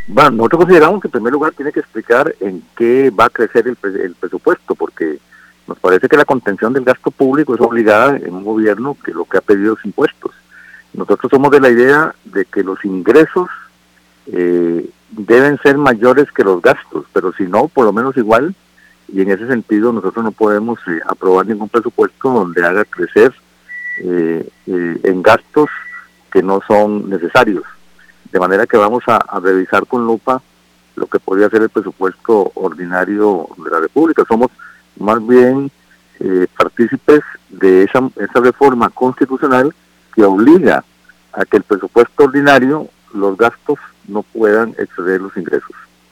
Bueno, nosotros consideramos que en primer lugar tiene que explicar en qué va a crecer el presupuesto, porque nos parece que la contención del gasto público es obligada en un gobierno que lo que ha pedido es impuestos. Nosotros somos de la idea de que los ingresos deben ser mayores que los gastos, pero si no, por lo menos igual, y en ese sentido nosotros no podemos aprobar ningún presupuesto donde haga crecer en gastos que no son necesarios. De manera que vamos a revisar con lupa lo que podría ser el presupuesto ordinario de la República. Somos más bien partícipes de esa reforma constitucional que obliga a que el presupuesto ordinario, los gastos no puedan exceder los ingresos.